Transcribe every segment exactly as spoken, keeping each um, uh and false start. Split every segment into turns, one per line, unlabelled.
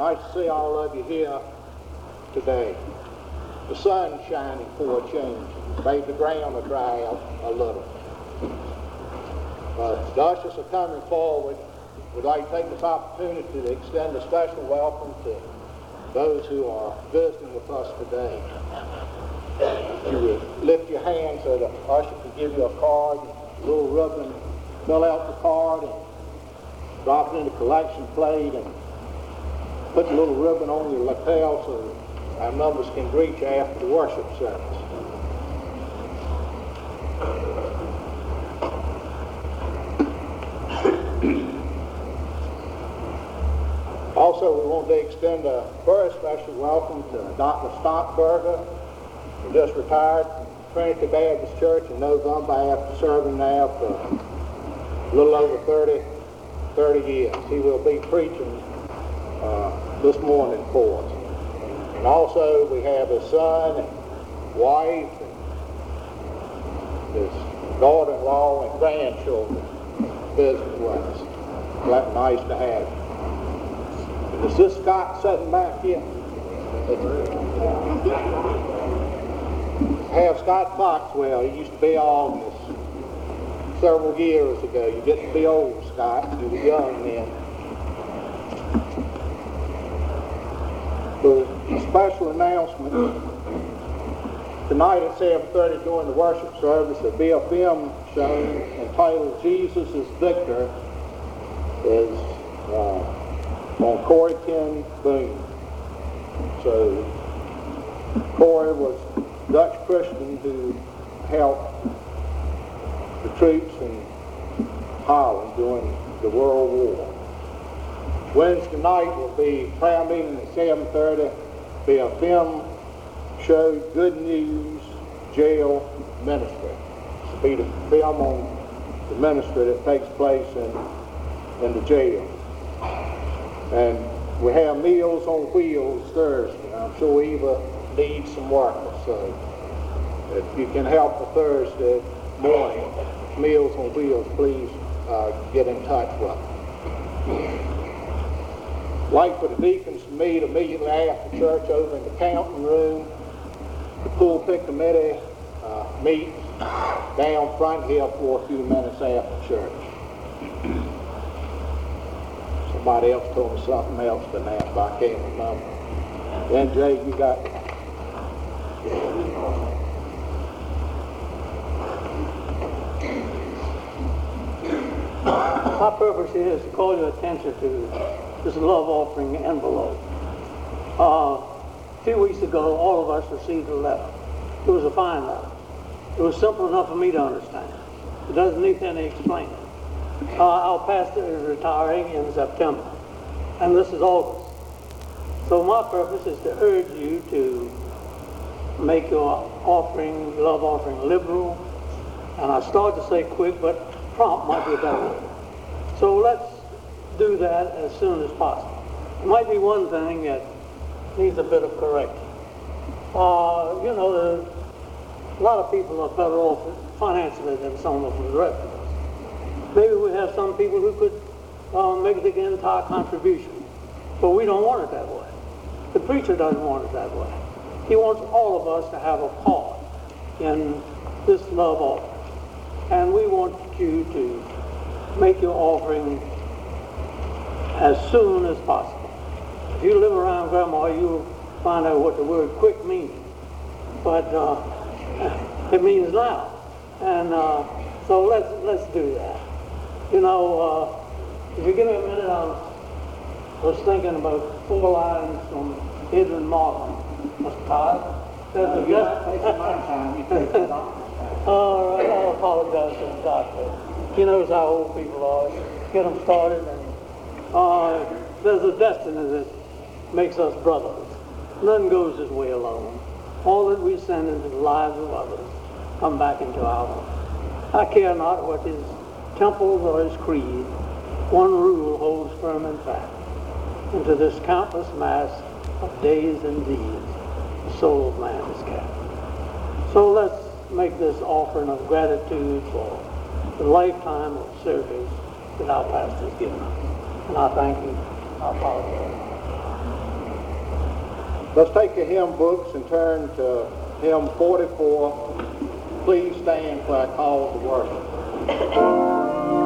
Nice to see all of you here today. The sun's shining for a change. Made the ground to dry out a little. Uh, the ushers are coming forward. We'd like to take this opportunity to extend a special welcome to those who are visiting with us today. If you would lift your hand so the usher can give you a card, a little ribbon, fill out the card and drop it in the collection plate and put the little ribbon on your lapel so our members can greet you after the worship service. Also, we want to extend a very special welcome to Doctor Stockberger, who just retired from Trinity Baptist Church in November after serving there for a little over thirty, thirty years. He will be preaching uh, this morning for us. And also, we have his son and wife and his daughter-in-law and grandchildren visiting with us. That's nice to have you. Is this Scott sitting back here? I have Scott Foxwell. He used to be on this several years ago. You get to be old, Scott. You were young then. So, a special announcement. Tonight at seven thirty during the worship service, there'll be a film shown entitled Jesus is Victor. Is uh, on Corey Ten Boone. So Corey was a Dutch Christian who helped the troops in Holland during the World War. Wednesday night will be prayer meeting at seven thirty. Be a film show, Good News Jail Ministry. It'll be the film on the ministry that takes place in, in the jail. And we have Meals on Wheels Thursday. I'm sure Eva needs some workers, so if you can help for Thursday morning, Meals on Wheels, please uh, get in touch with them. Like for the deacons to meet immediately after church over in the counting room. The pulpit committee uh, meets down front here for a few minutes after church. Somebody else told me something else tonight, but I can't remember. Then Jay, you got
my purpose here is to call your attention to this love offering envelope. Uh, a few weeks ago, all of us received a letter. It was a fine letter. It was simple enough for me to understand. It doesn't need any explaining. Uh, our pastor is retiring in September, and this is August. So my purpose is to urge you to make your offering, love offering, liberal, and I started to say quick, but prompt might be a better word. So let's do that as soon as possible. There might be one thing that needs a bit of correction. Uh, you know, the, a lot of people are better off financially than some of the rest of us. Maybe we have some people who could uh, make the entire contribution, but we don't want it that way. The preacher doesn't want it that way. He wants all of us to have a part in this love offering. And we want you to make your offering as soon as possible. If you live around Grandma, you'll find out what the word quick means. But uh, it means now. And uh, so let's let's do that. You know, uh, if you give me a minute, I was thinking about four lines from Edwin Martin. Mister Todd, there's a just... All right, I apologize to the doctor. He knows how old people are. Get them started, and uh, there's a destiny that makes us brothers. None goes his way alone. All that we send into the lives of others come back into our own. I care not what his temples or his creed, one rule holds firm and fast. Into this countless mass of days and deeds, the soul of man is cast. So let's make this offering of gratitude for the lifetime of service that our pastor has given us. And I thank you. I apologize.
Let's take the hymn books and turn to hymn forty-four. Please stand for our call to worship.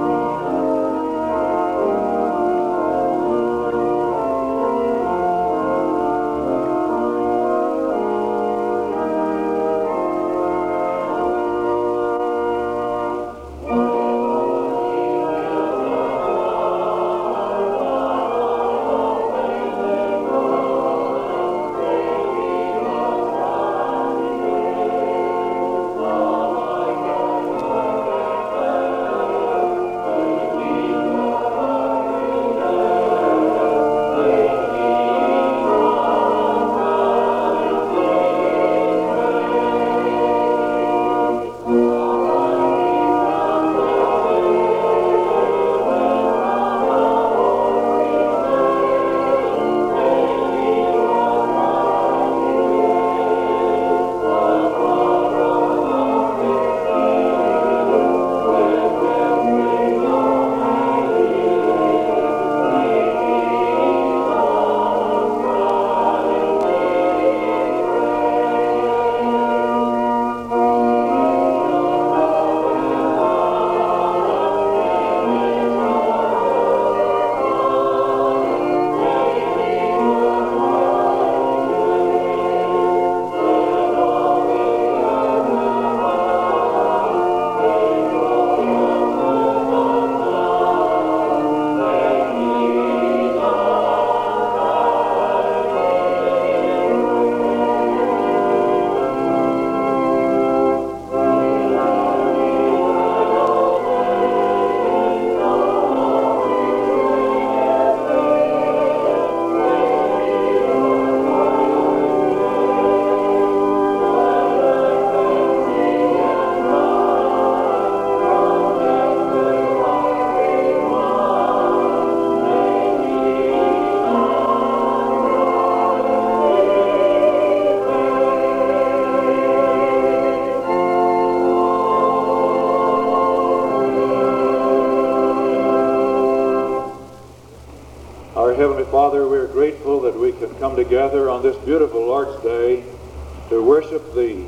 Heavenly Father, we are grateful that we can come together on this beautiful Lord's Day to worship Thee.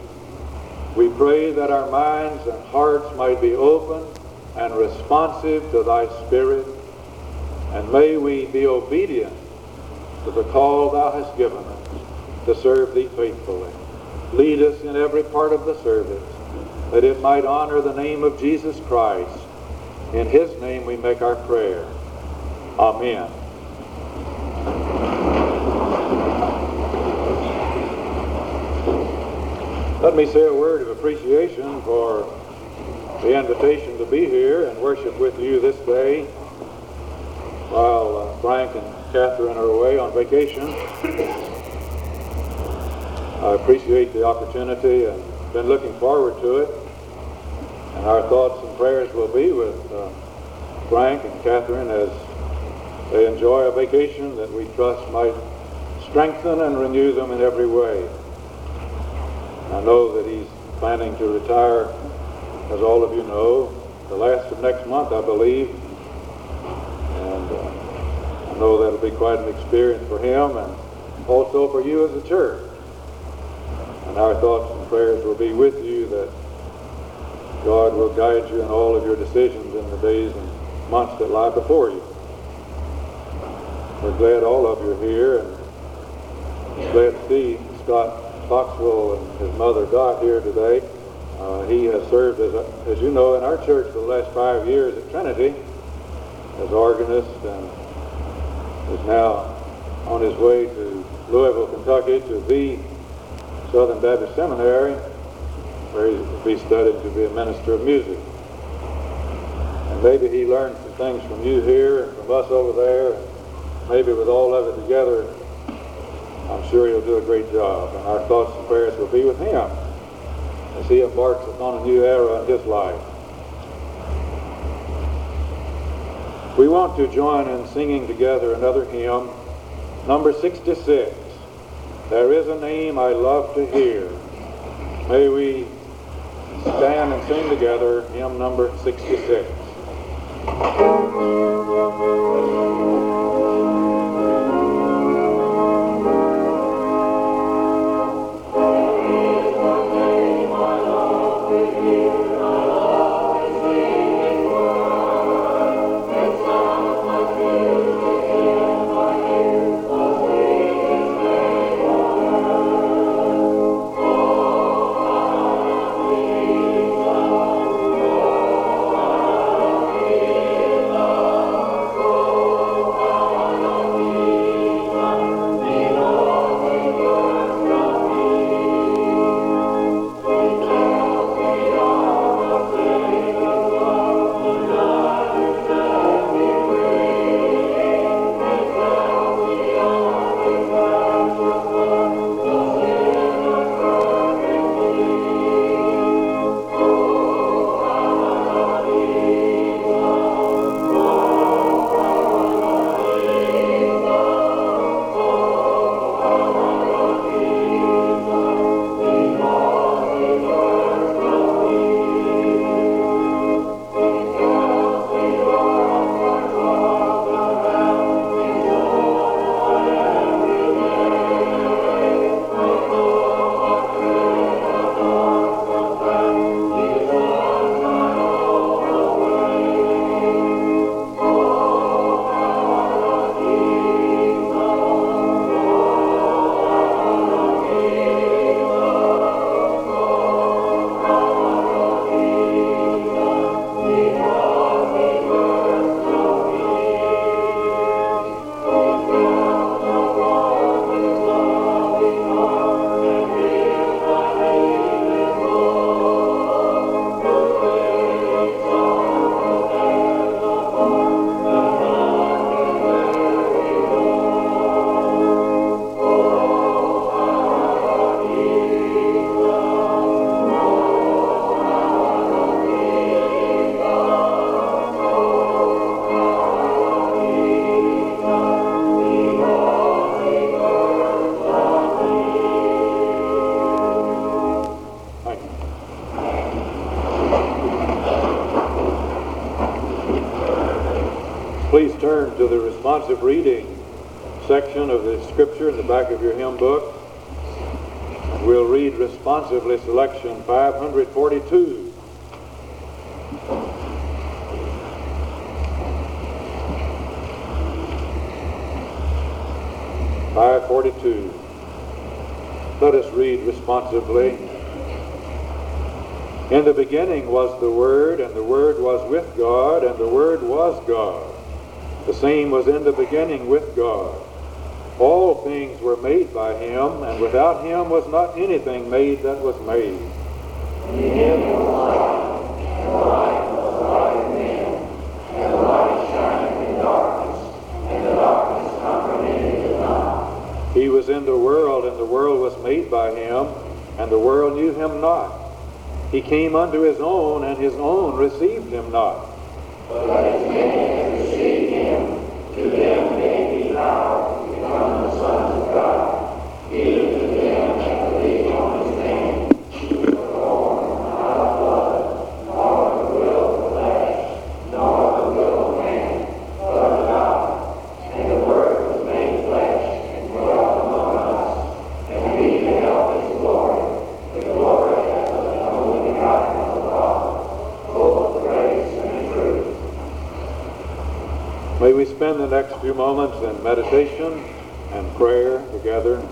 We pray that our minds and hearts might be open and responsive to Thy Spirit, and may we be obedient to the call Thou hast given us to serve Thee faithfully. Lead us in every part of the service, that it might honor the name of Jesus Christ. In His name we make our prayer. Amen. Let me say a word of appreciation for the invitation to be here and worship with you this day while uh, Frank and Catherine are away on vacation. I appreciate the opportunity and been looking forward to it. And our thoughts and prayers will be with uh, Frank and Catherine as they enjoy a vacation that we trust might strengthen and renew them in every way. I know that he's planning to retire, as all of you know, the last of next month, I believe. And uh, I know that'll be quite an experience for him and also for you as a church. And our thoughts and prayers will be with you that God will guide you in all of your decisions in the days and months that lie before you. We're glad all of you are here, and glad to see Scott Foxwell and his mother Dot here today. Uh, he has served, as, as you know, in our church for the last five years at Trinity as organist, and is now on his way to Louisville, Kentucky, to the Southern Baptist Seminary, where he will be studying to be a minister of music. And maybe he learned some things from you here and from us over there, and maybe with all of it together, I'm sure he'll do a great job, and our thoughts and prayers will be with him as he embarks upon a new era in his life. We want to join in singing together another hymn, number sixty-six, There Is a Name I Love to Hear. May we stand and sing together hymn number sixty-six. Please turn to the responsive reading section of the scripture in the back of your hymn book. And we'll read responsively selection five forty-two. five forty-two. Let us read responsively. In the beginning was the Word, and the Word was with God, and the Word was God. The same was in the beginning with God. All things were made by him, and without him was not anything made that was made.
In him was light, and the light was the light of men, and the light shined in darkness, and the darkness comprehended it not.
He was in the world, and the world was made by him, and the world knew him not. He came unto his own, and his own received him not.
But as many as received him, to them gave he power to become the sons of God, even to them that believe on his name, who were born not of blood, nor of the will of the flesh, nor of the will of man, but of God. And the Word was made flesh, and dwelt among us, and we beheld his glory, the glory as of the only begotten of the Father, full of grace and truth.
May we spend the next few moments in meditation and prayer together.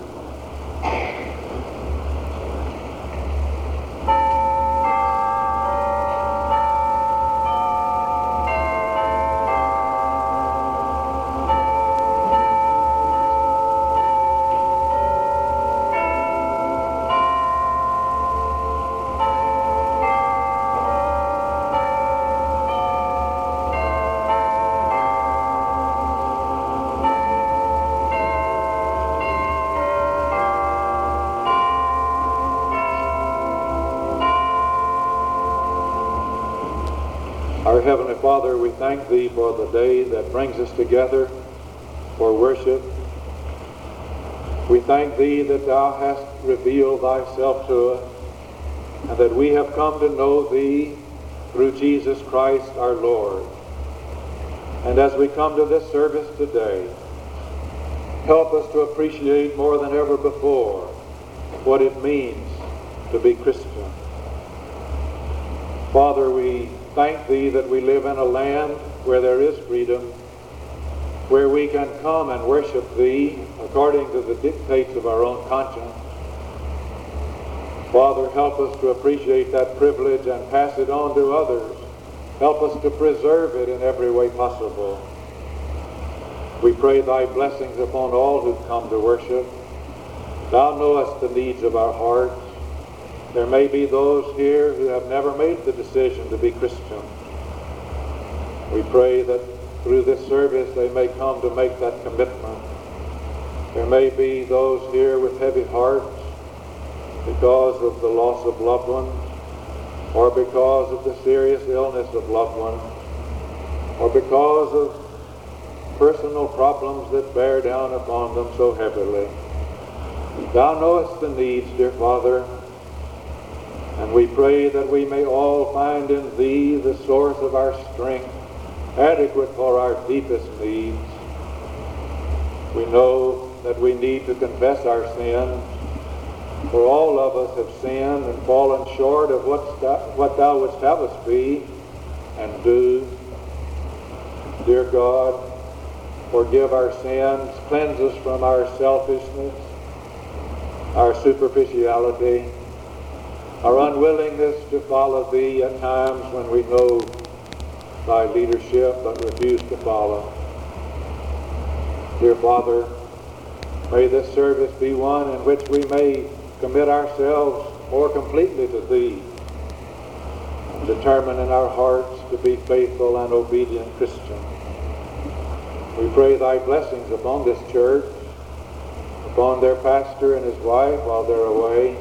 Our Heavenly Father, we thank Thee for the day that brings us together for worship. We thank Thee that Thou hast revealed Thyself to us, and that we have come to know Thee through Jesus Christ our Lord. And as we come to this service today, help us to appreciate more than ever before what it means to be Christian. Father, we thank Thee that we live in a land where there is freedom, where we can come and worship Thee according to the dictates of our own conscience. Father, help us to appreciate that privilege and pass it on to others. Help us to preserve it in every way possible. We pray Thy blessings upon all who come to worship. Thou knowest the needs of our hearts. There may be those here who have never made the decision to be Christian. We pray that through this service they may come to make that commitment. There may be those here with heavy hearts because of the loss of loved ones, or because of the serious illness of loved ones, or because of personal problems that bear down upon them so heavily. Thou knowest the needs, dear Father, and we pray that we may all find in Thee the source of our strength, adequate for our deepest needs. We know that we need to confess our sins, for all of us have sinned and fallen short of what, what Thou wouldst have us be and do. Dear God, forgive our sins, cleanse us from our selfishness, our superficiality, our unwillingness to follow Thee at times when we know Thy leadership but refuse to follow. Dear Father, may this service be one in which we may commit ourselves more completely to Thee and determine in our hearts to be faithful and obedient Christians. We pray Thy blessings upon this church, upon their pastor and his wife while they're away,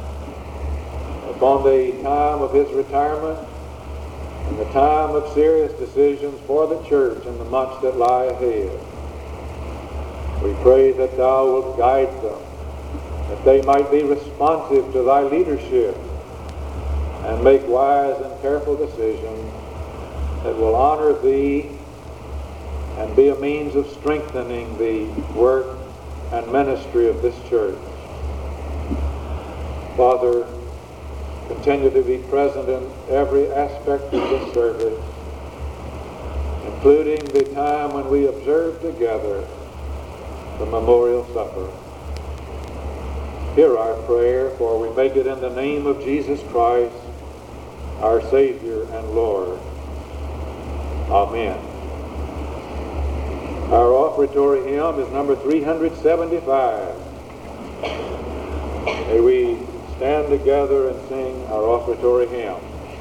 upon the time of his retirement and the time of serious decisions for the church in the months that lie ahead. We pray that Thou wilt guide them, that they might be responsive to Thy leadership and make wise and careful decisions that will honor Thee and be a means of strengthening the work and ministry of this church. Father, continue to be present in every aspect of this service, including the time when we observe together the memorial supper. Hear our prayer, for we make it in the name of Jesus Christ, our Savior and Lord. Amen. Our offertory hymn is number three hundred seventy-five. May we stand together and sing our offertory hymn.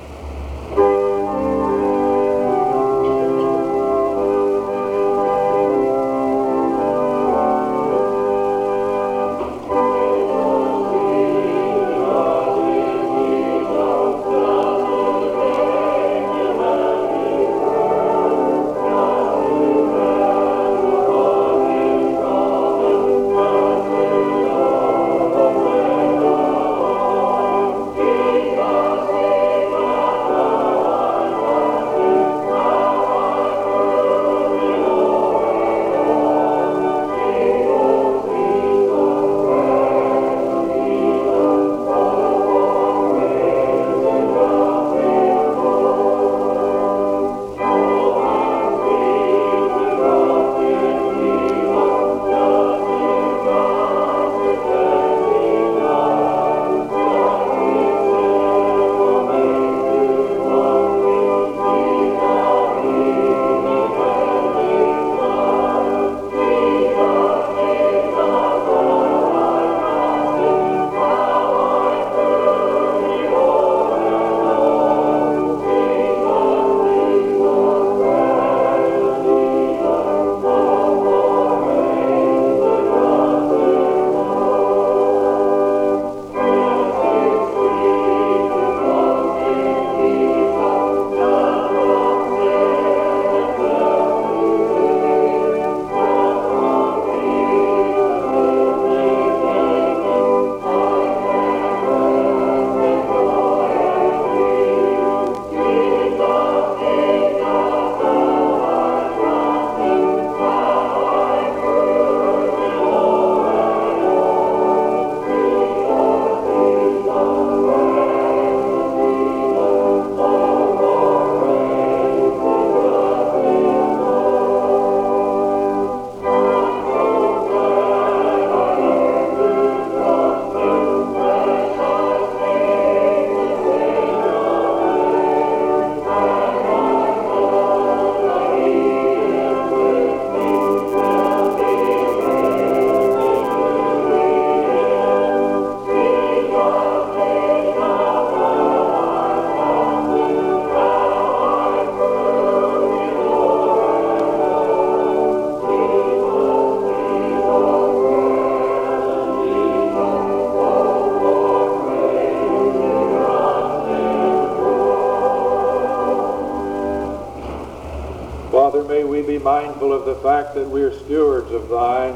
Father, may we be mindful of the fact that we are stewards of thine.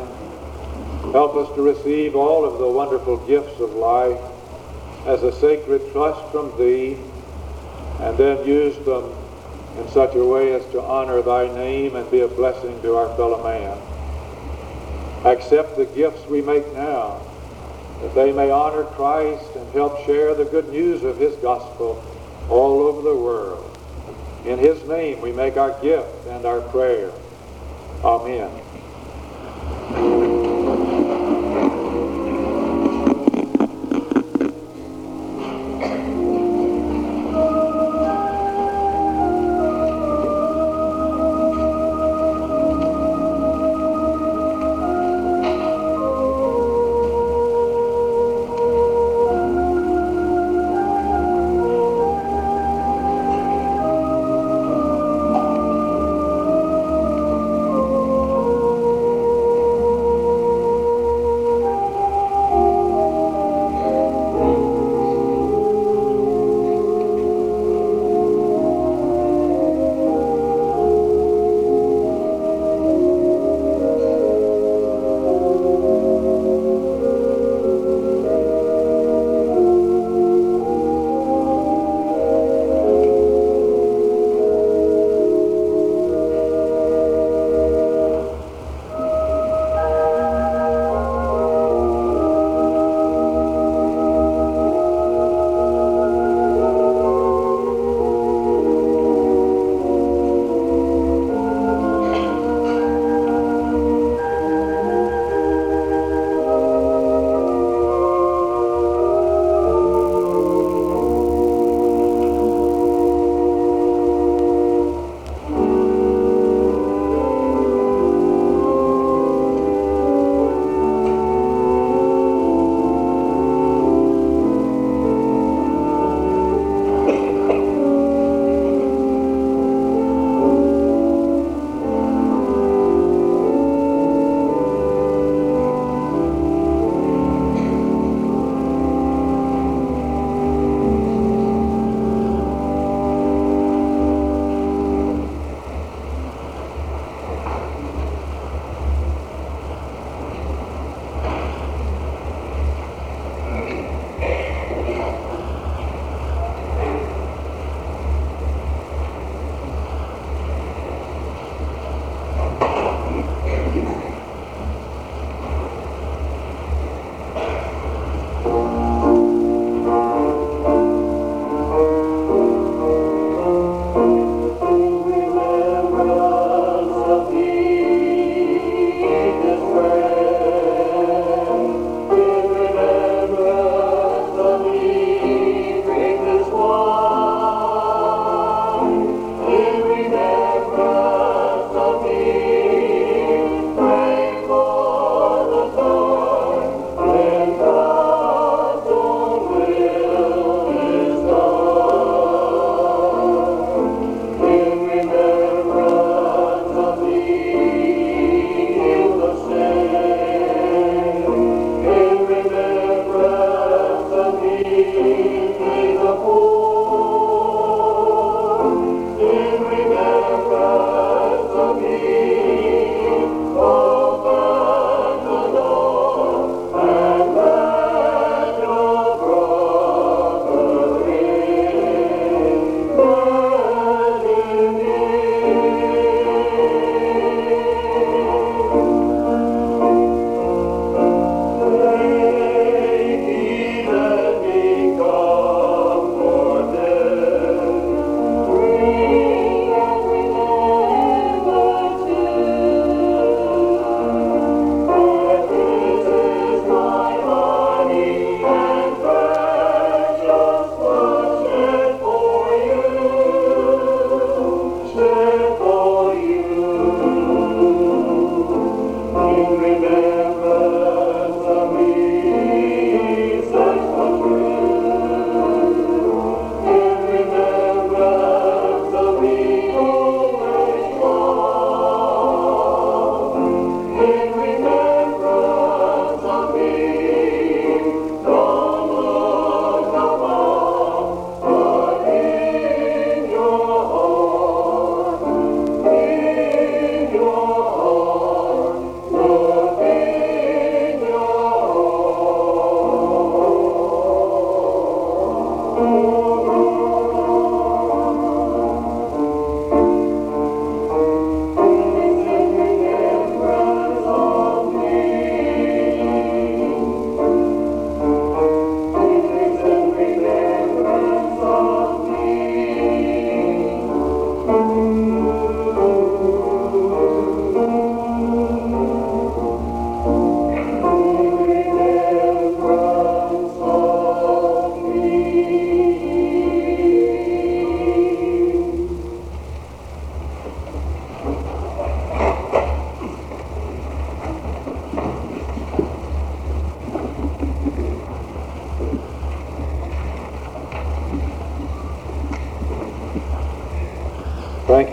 Help us to receive all of the wonderful gifts of life as a sacred trust from thee, and then use them in such a way as to honor thy name and be a blessing to our fellow man. Accept the gifts we make now, that they may honor Christ and help share the good news of his gospel all over the world. In his name we make our gift and our prayer. Amen.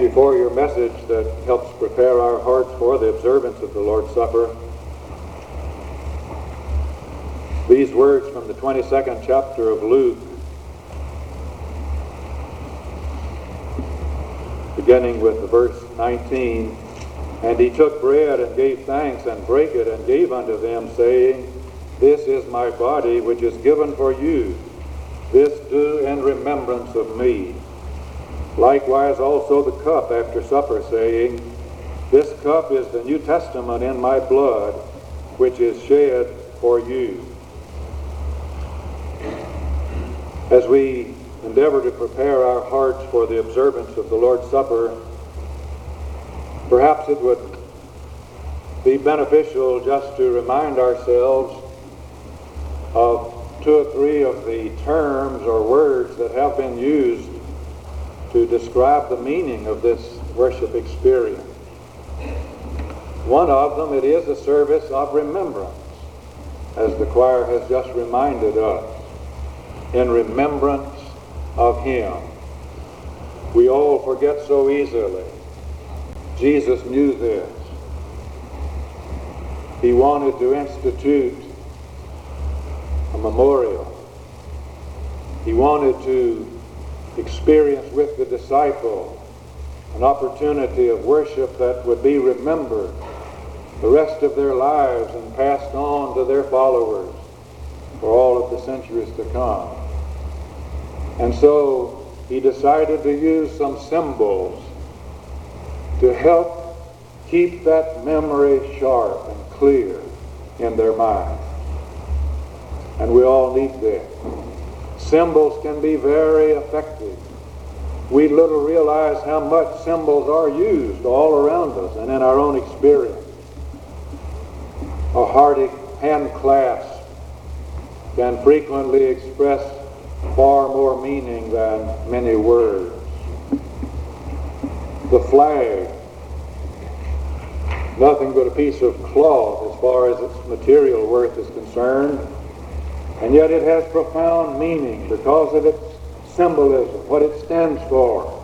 you for your message that helps prepare our hearts for the observance of the Lord's Supper. These words from the twenty-second chapter of Luke, beginning with verse nineteen, "And he took bread and gave thanks and brake it and gave unto them, saying, This is my body which is given for you. This do in remembrance of me. Likewise also the cup after supper, saying, This cup is the New Testament in my blood, which is shed for you." As we endeavor to prepare our hearts for the observance of the Lord's Supper, perhaps it would be beneficial just to remind ourselves of two or three of the terms or words that have been used to describe the meaning of this worship experience. One of them, it is a service of remembrance, as the choir has just reminded us, in remembrance of him. We all forget so easily. Jesus knew this. He wanted to institute a memorial. He wanted to experience with the disciple an opportunity of worship that would be remembered the rest of their lives and passed on to their followers for all of the centuries to come. And so he decided to use some symbols to help keep that memory sharp and clear in their minds. And we all need that. Symbols can be very effective. We little realize how much symbols are used all around us and in our own experience. A hearty hand clasp can frequently express far more meaning than many words. The flag, nothing but a piece of cloth as far as its material worth is concerned, and yet it has profound meaning because of its symbolism, what it stands for.